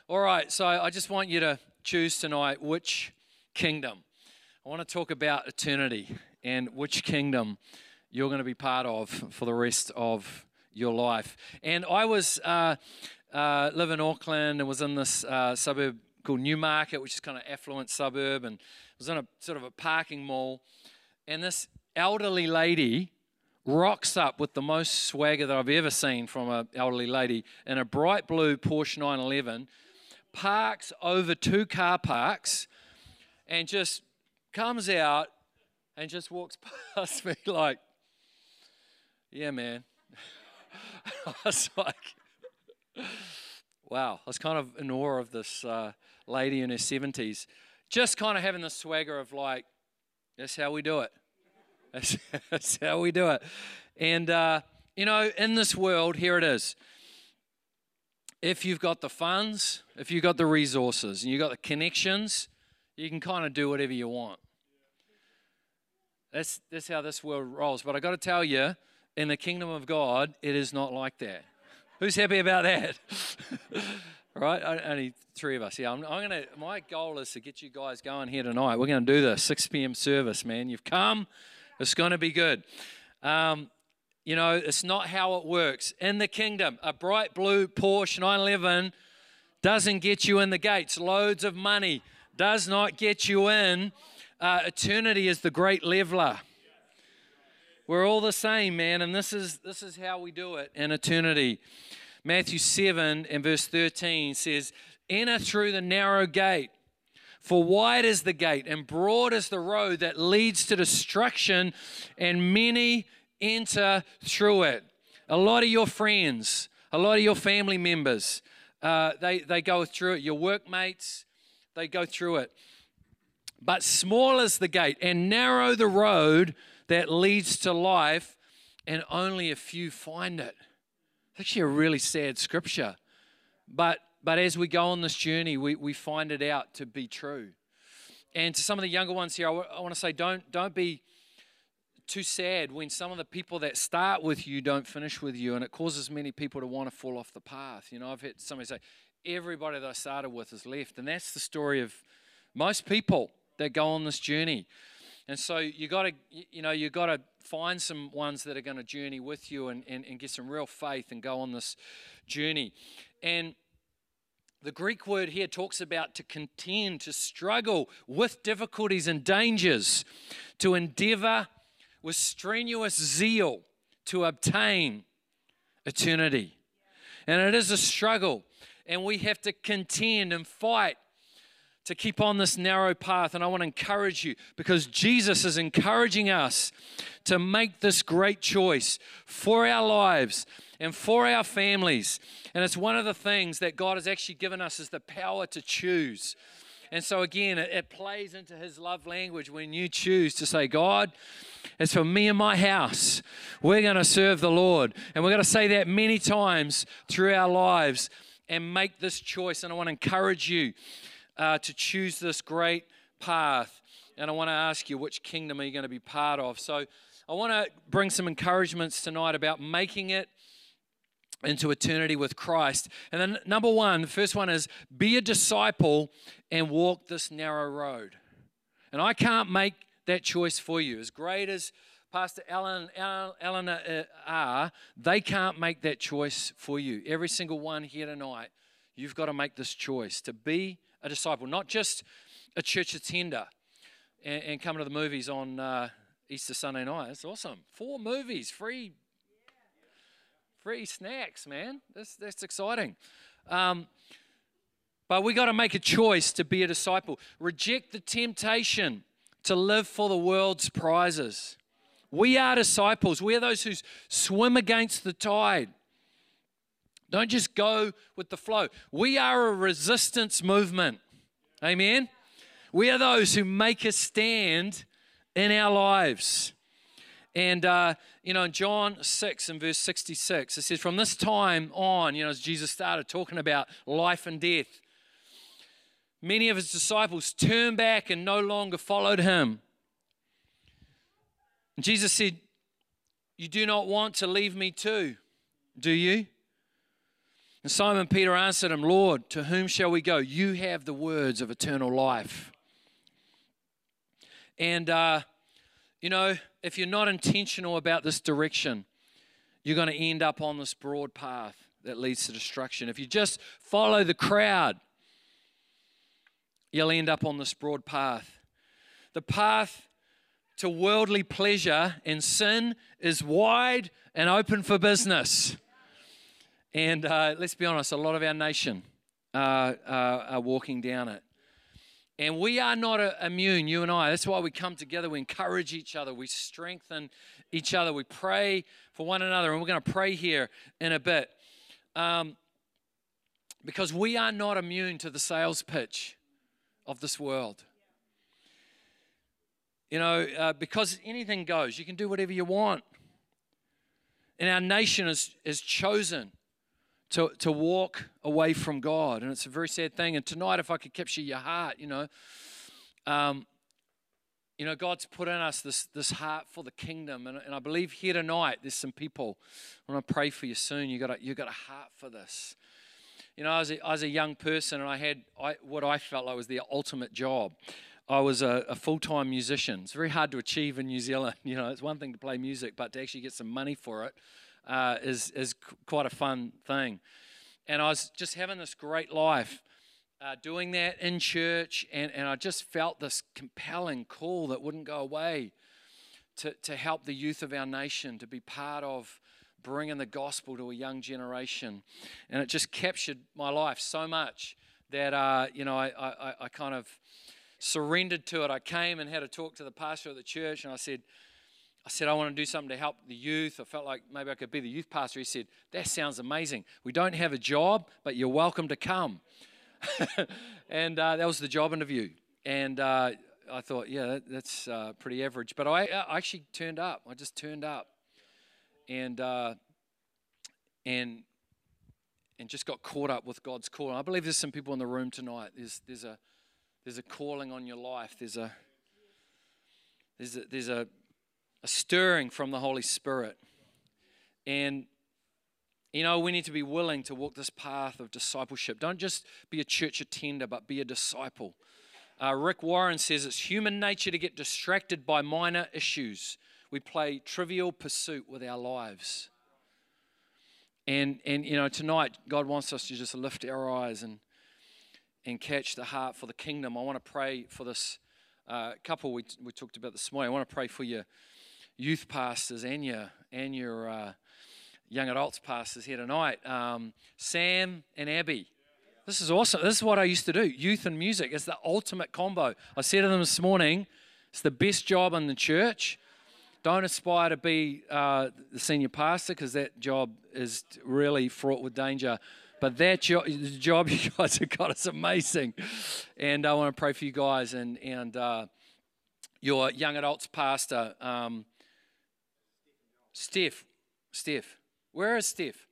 All right, so I just want you to choose tonight which kingdom. I want to talk about eternity and which kingdom you're going to be part of for the rest of your life. And I was live in Auckland and was in this suburb called Newmarket, which is kind of affluent suburb, and was in a sort of a parking mall. And this elderly lady rocks up with the most swagger that I've ever seen from an elderly lady in a bright blue Porsche 911, parks over two car parks, and just comes out and just walks past me like, yeah, man. I was like, wow. I was kind of in awe of this lady in her 70s, just kind of having the swagger of like, that's how we do it. That's how we do it. And, in this world, here it is. If you've got the funds, if you've got the resources, and you've got the connections, you can kind of do whatever you want. That's how this world rolls. But I got to tell you, in the kingdom of God, it is not like that. Who's happy about that? Right? Only three of us. Yeah, my goal is to get you guys going here tonight. We're going to do this 6 p.m. service, man. You've come. It's going to be good. It's not how it works. In the kingdom, a bright blue Porsche 911 doesn't get you in the gates. Loads of money does not get you in. Eternity is the great leveler. We're all the same, man, and this is how we do it in eternity. Matthew 7 and verse 13 says, "Enter through the narrow gate, for wide is the gate and broad is the road that leads to destruction, and many enter through it." A lot of your friends, a lot of your family members, they go through it. Your workmates, they go through it. But small is the gate and narrow the road that leads to life, and only a few find it. It's actually a really sad scripture. But as we go on this journey, we find it out to be true. And to some of the younger ones here, I want to say, don't be too sad when some of the people that start with you don't finish with you, and it causes many people to want to fall off the path. I've had somebody say, everybody that I started with has left, and that's the story of most people that go on this journey. And so you got to find some ones that are going to journey with you and get some real faith and go on this journey. And the Greek word here talks about to contend, to struggle with difficulties and dangers, to endeavor with strenuous zeal to obtain eternity. And it is a struggle, and we have to contend and fight to keep on this narrow path. And I want to encourage you, because Jesus is encouraging us to make this great choice for our lives and for our families. And it's one of the things that God has actually given us, is the power to choose. And so again, it plays into his love language when you choose to say, God, as for me and my house, we're going to serve the Lord. And we're going to say that many times through our lives and make this choice. And I want to encourage you to choose this great path. And I want to ask you, which kingdom are you going to be part of? So I want to bring some encouragements tonight about making it into eternity with Christ. And then number one, the first one is, be a disciple and walk this narrow road. And I can't make that choice for you. As great as Pastor Eleanor are, they can't make that choice for you. Every single one here tonight, you've got to make this choice to be a disciple, not just a church attender and come to the movies on Easter Sunday night. It's awesome. 4 movies, free snacks, man. That's exciting. But we got to make a choice to be a disciple. Reject the temptation to live for the world's prizes. We are disciples. We are those who swim against the tide. Don't just go with the flow. We are a resistance movement. Amen? We are those who make a stand in our lives. And, in John 6 and verse 66, it says, from this time on, as Jesus started talking about life and death, many of his disciples turned back and no longer followed him. And Jesus said, you do not want to leave me too, do you? And Simon Peter answered him, Lord, to whom shall we go? You have the words of eternal life. And, if you're not intentional about this direction, you're going to end up on this broad path that leads to destruction. If you just follow the crowd, you'll end up on this broad path. The path to worldly pleasure and sin is wide and open for business. And let's be honest, a lot of our nation are walking down it. And we are not immune, you and I. That's why we come together. We encourage each other. We strengthen each other. We pray for one another. And we're going to pray here in a bit. Because we are not immune to the sales pitch of this world. Because anything goes. You can do whatever you want. And our nation is chosen to walk away from God. And it's a very sad thing. And tonight, if I could capture your heart, God's put in us this heart for the kingdom. And I believe here tonight, there's some people, I want to pray for you soon. You got a heart for this. I was a young person, and I had what I felt like was the ultimate job. I was a full-time musician. It's very hard to achieve in New Zealand. It's one thing to play music, but to actually get some money for it is quite a fun thing. And I was just having this great life doing that in church, and I just felt this compelling call that wouldn't go away to help the youth of our nation, to be part of bringing the gospel to a young generation. And it just captured my life so much that, I kind of surrendered to it. I came and had a talk to the pastor of the church, and I said, I want to do something to help the youth. I felt like maybe I could be the youth pastor. He said, that sounds amazing. We don't have a job, but you're welcome to come. And that was the job interview. And I thought, yeah, that's pretty average. But I actually turned up. I just turned up. And just got caught up with God's call. And I believe there's some people in the room tonight. There's a calling on your life. There's a stirring from the Holy Spirit. And, we need to be willing to walk this path of discipleship. Don't just be a church attender, but be a disciple. Rick Warren says it's human nature to get distracted by minor issues. We play trivial pursuit with our lives. And tonight, God wants us to just lift our eyes and catch the heart for the kingdom. I want to pray for this couple we talked about this morning. I want to pray for your youth pastors and your young adults pastors here tonight. Sam and Abby. This is awesome. This is what I used to do. Youth and music. It's the ultimate combo. I said to them this morning, it's the best job in the church. Don't aspire to be the senior pastor, because that job is really fraught with danger. But that job you guys have got is amazing. And I want to pray for you guys and your young adults pastor, Steph. Where is Steph?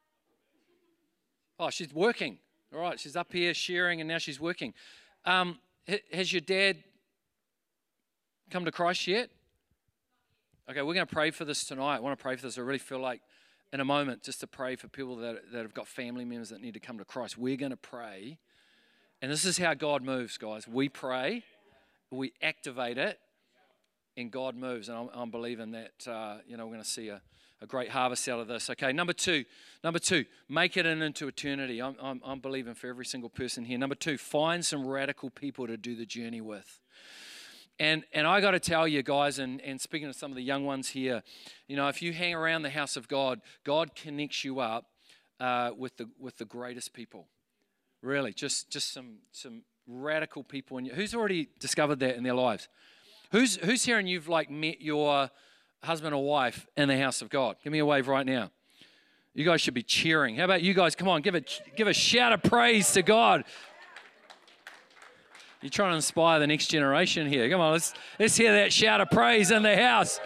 Oh, she's working. All right, she's up here sharing, and now she's working. Has your dad come to Christ yet? Okay, we're going to pray for this tonight. I want to pray for this. I really feel like in a moment just to pray for people that have got family members that need to come to Christ. We're going to pray. And this is how God moves, guys. We pray, we activate it, and God moves. And I'm believing that, we're going to see a great harvest out of this. Okay, number two, make it into eternity. I'm believing for every single person here. Number two, find some radical people to do the journey with. And I got to tell you guys, and speaking to some of the young ones here, if you hang around the house of God, God connects you up with the greatest people. Really, just some radical people. Who's already discovered that in their lives? Who's here and you've met your husband or wife in the house of God? Give me a wave right now. You guys should be cheering. How about you guys? Come on, give a shout of praise to God. You're trying to inspire the next generation here. Come on, let's hear that shout of praise in the house.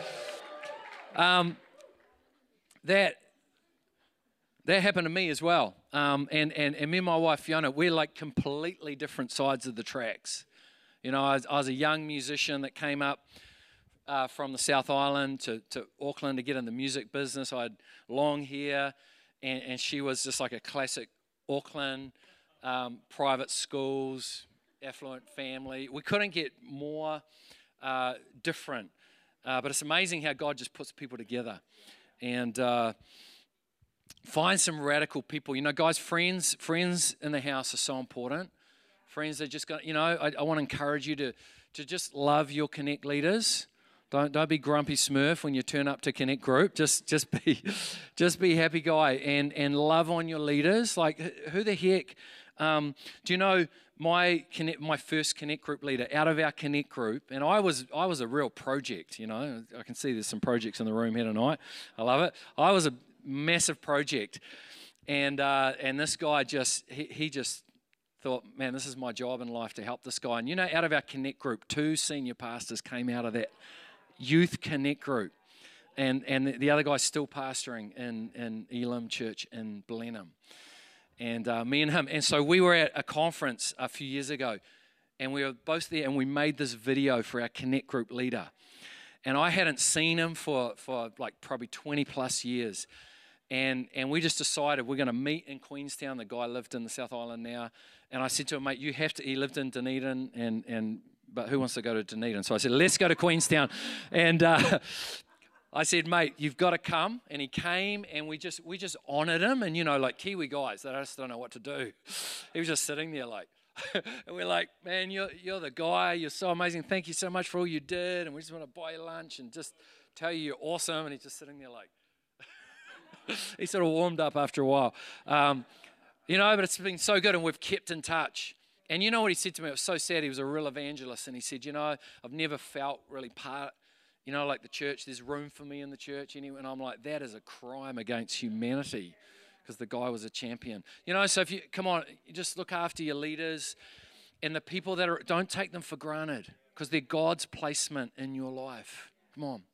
That happened to me as well. And me and my wife Fiona, we're like completely different sides of the tracks. I was a young musician that came up from the South Island to Auckland to get in the music business. I had long hair, and she was just like a classic Auckland, private schools, affluent family. We couldn't get more different. But it's amazing how God just puts people together. And find some radical people. Guys, friends in the house are so important. Friends are just going to, I want to encourage you to just love your Connect leaders. Don't be grumpy Smurf when you turn up to Connect group. Just be happy guy and love on your leaders. Like, who the heck? Do you know my first Connect group leader out of our Connect group? And I was a real project. I can see there's some projects in the room here tonight. I love it. I was a massive project, and this guy he just thought, man, this is my job in life to help this guy. And out of our Connect group, 2 senior pastors came out of that youth Connect group, and the other guy's still pastoring in Elim Church in Blenheim, and me and him. And so we were at a conference a few years ago, and we were both there, and we made this video for our Connect group leader, and I hadn't seen him for like probably 20 plus years. And we just decided we're going to meet in Queenstown. The guy lived in the South Island now. And I said to him, mate, you have to, he lived in Dunedin, but who wants to go to Dunedin? So I said, let's go to Queenstown. And I said, mate, you've got to come. And he came, and we just honored him. And, like Kiwi guys, they just don't know what to do. He was just sitting there like, and we're like, man, you're the guy. You're so amazing. Thank you so much for all you did. And we just want to buy you lunch and just tell you you're awesome. And he's just sitting there like, he sort of warmed up after a while. But it's been so good, and we've kept in touch. And you know what he said to me? It was so sad. He was a real evangelist, and he said, I've never felt really part, like the church, there's room for me in the church. And I'm like, that is a crime against humanity, because the guy was a champion. So if you, come on, you just look after your leaders and the people that don't take them for granted, because they're God's placement in your life. Come on.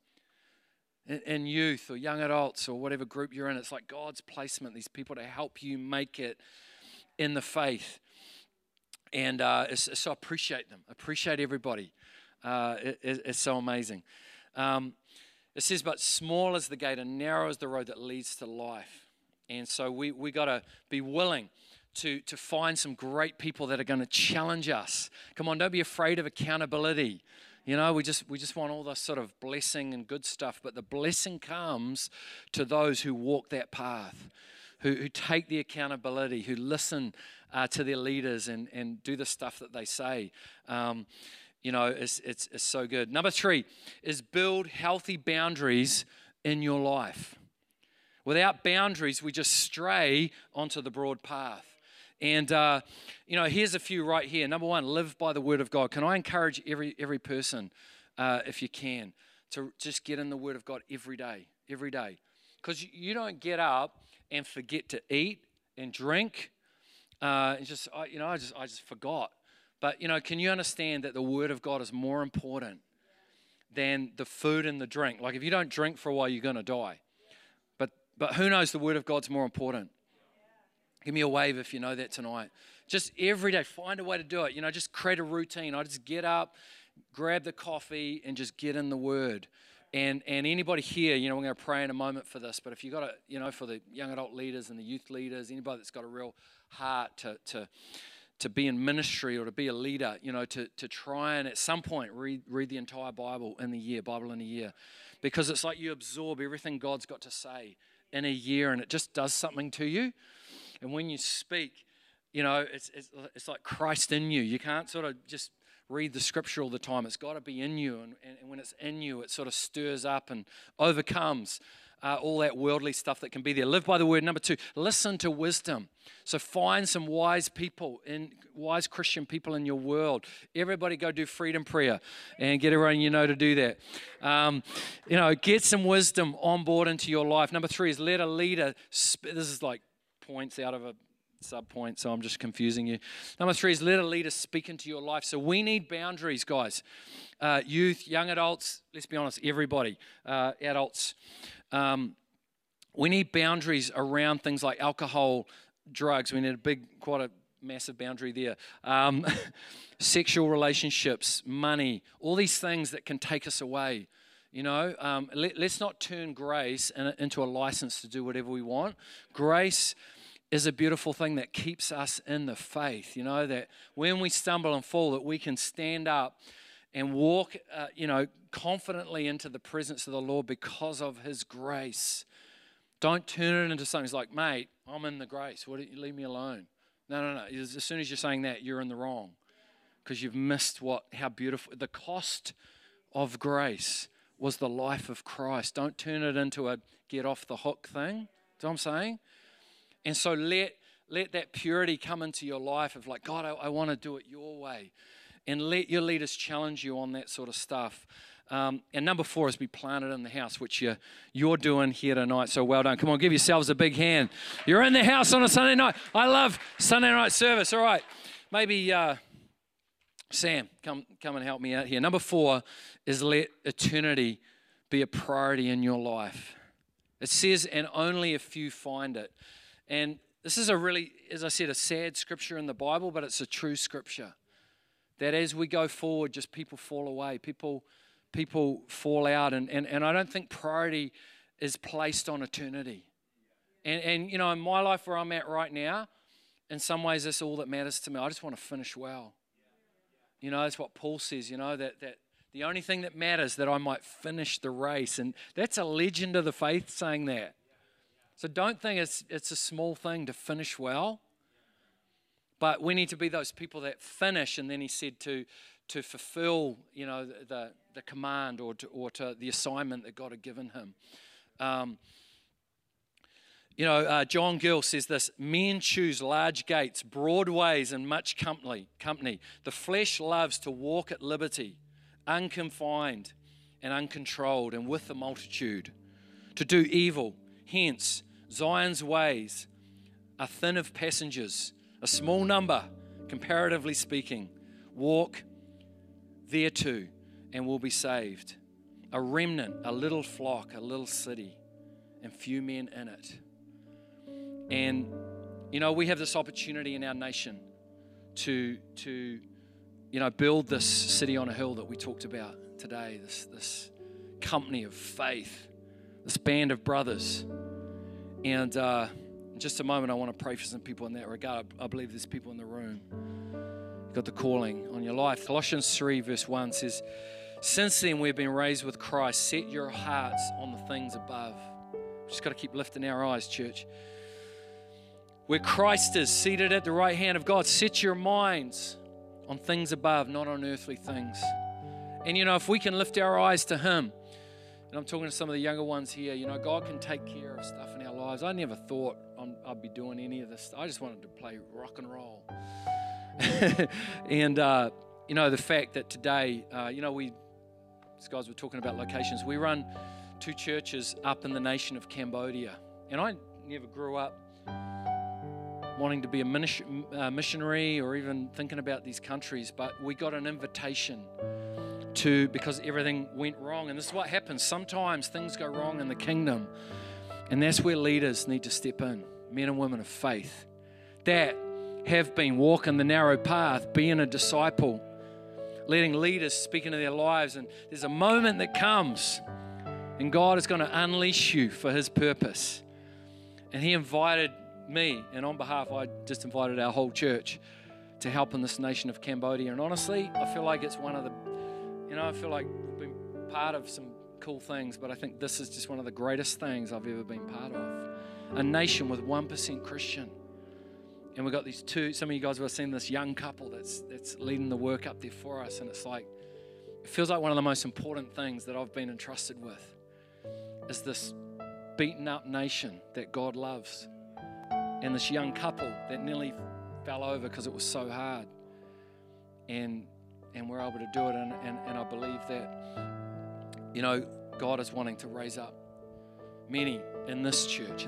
In youth or young adults or whatever group you're in, it's like God's placement, these people to help you make it in the faith. And so appreciate them. Appreciate everybody. It's so amazing. It says, but small is the gate and narrow is the road that leads to life. And so we got to be willing to find some great people that are going to challenge us. Come on, don't be afraid of accountability. We just want all this sort of blessing and good stuff, but the blessing comes to those who walk that path, who take the accountability, who listen to their leaders and do the stuff that they say. It's so good. Number 3 is build healthy boundaries in your life. Without boundaries, we just stray onto the broad path. And, here's a few right here. Number 1, live by the word of God. Can I encourage every person, if you can, to just get in the word of God every day. Because you don't get up and forget to eat and drink. I just forgot. But, can you understand that the word of God is more important than the food and the drink? Like, if you don't drink for a while, you're going to die. But who knows the word of God's more important? Give me a wave if you know that tonight. Just every day, find a way to do it. Just create a routine. I just get up, grab the coffee, and just get in the Word. And anybody here, we're going to pray in a moment for this. But if you got for the young adult leaders and the youth leaders, anybody that's got a real heart to be in ministry or to be a leader, to try and at some point read the entire Bible in a year, because it's like you absorb everything God's got to say in a year, and it just does something to you. And when you speak, it's like Christ in you. You can't sort of just read the scripture all the time. It's got to be in you. And when it's in you, it sort of stirs up and overcomes all that worldly stuff that can be there. Live by the word. Number 2, listen to wisdom. So find some wise people, wise Christian people in your world. Everybody go do freedom prayer and get everyone to do that. Get some wisdom on board into your life. Number 3 is let a leader, this is like points out of a sub-point, so I'm just confusing you. Number 3 is let a leader speak into your life. So we need boundaries, guys. Youth, young adults, let's be honest, everybody, adults. We need boundaries around things like alcohol, drugs. We need quite a massive boundary there. Sexual relationships, money, all these things that can take us away. Let's not turn grace into a license to do whatever we want. Grace is a beautiful thing that keeps us in the faith, that when we stumble and fall, that we can stand up and walk, confidently into the presence of the Lord because of His grace. Don't turn it into something like, mate, I'm in the grace. What, you leave me alone. No. As soon as you're saying that, you're in the wrong because you've missed how beautiful. The cost of grace was the life of Christ. Don't turn it into a get off the hook thing. Do you know what I'm saying? And so let that purity come into your life of like, God, I want to do it your way. And let your leaders challenge you on that sort of stuff. And number 4 is be planted in the house, which you're doing here tonight. So well done. Come on, give yourselves a big hand. You're in the house on a Sunday night. I love Sunday night service. All right. Maybe Sam, come and help me out here. Number 4 is let eternity be a priority in your life. It says, and only a few find it. And this is a really, as I said, a sad scripture in the Bible, but it's a true scripture. That as we go forward, just people fall away. People fall out. And I don't think priority is placed on eternity. And in my life where I'm at right now, in some ways that's all that matters to me. I just want to finish well. That's what Paul says, that the only thing that matters that I might finish the race. And that's a legend of the faith saying that. So don't think it's a small thing to finish well. But we need to be those people that finish. And then he said to fulfill, the command or to the assignment that God had given him. John Gill says this: men choose large gates, broad ways, and much company. The flesh loves to walk at liberty, unconfined and uncontrolled, and with the multitude, to do evil. Hence, Zion's ways are thin of passengers, a small number, comparatively speaking, walk thereto and will be saved. A remnant, a little flock, a little city, and few men in it. And, we have this opportunity in our nation to build this city on a hill that we talked about today, this company of faith, this band of brothers. And in just a moment, I want to pray for some people in that regard. I believe there's people in the room. You've got the calling on your life. Colossians 3 verse 1 says, since then we've been raised with Christ. Set your hearts on the things above. We've just got to keep lifting our eyes, church. Where Christ is seated at the right hand of God. Set your minds on things above, not on earthly things. And if we can lift our eyes to Him, and I'm talking to some of the younger ones here, God can take care of stuff in our lives. I never thought I'd be doing any of this. I just wanted to play rock and roll. And, the fact that today, these guys were talking about locations. We run 2 churches up in the nation of Cambodia. And I never grew up wanting to be a missionary or even thinking about these countries, but we got an invitation because everything went wrong. And this is what happens. Sometimes things go wrong in the kingdom. And that's where leaders need to step in, men and women of faith that have been walking the narrow path, being a disciple, letting leaders speak into their lives. And there's a moment that comes and God is going to unleash you for His purpose. And He invited me, and on behalf, I just invited our whole church to help in this nation of Cambodia. And honestly, I feel like it's one of the, I feel like we've been part of some cool things, but I think this is just one of the greatest things I've ever been part of. A nation with 1% Christian. And we've got these some of you guys have seen this young couple that's leading the work up there for us. And it's like, it feels like one of the most important things that I've been entrusted with is this beaten up nation that God loves. And this young couple that nearly fell over because it was so hard. And we're able to do it. And I believe that, God is wanting to raise up many in this church.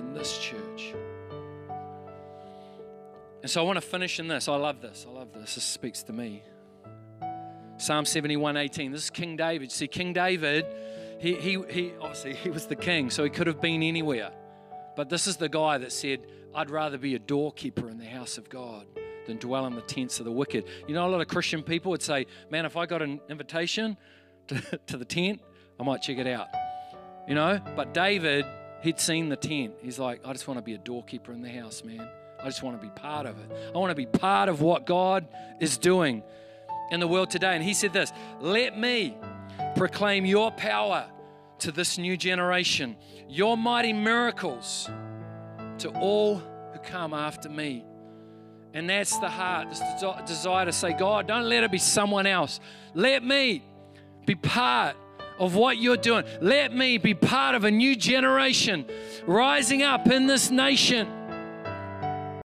And so I want to finish in this. I love this. This speaks to me. Psalm 71:18. This is King David. See, King David, he obviously he was the king, so he could have been anywhere. But this is the guy that said, I'd rather be a doorkeeper in the house of God than dwell in the tents of the wicked. A lot of Christian people would say, man, if I got an invitation to the tent, I might check it out. You know, but David, he'd seen the tent. He's like, I just want to be a doorkeeper in the house, man. I just want to be part of it. I want to be part of what God is doing in the world today. And he said this, let me proclaim your power to this new generation, your mighty miracles to all who come after me. And that's the heart, this desire to say, God, don't let it be someone else. Let me be part of what you're doing. Let me be part of a new generation rising up in this nation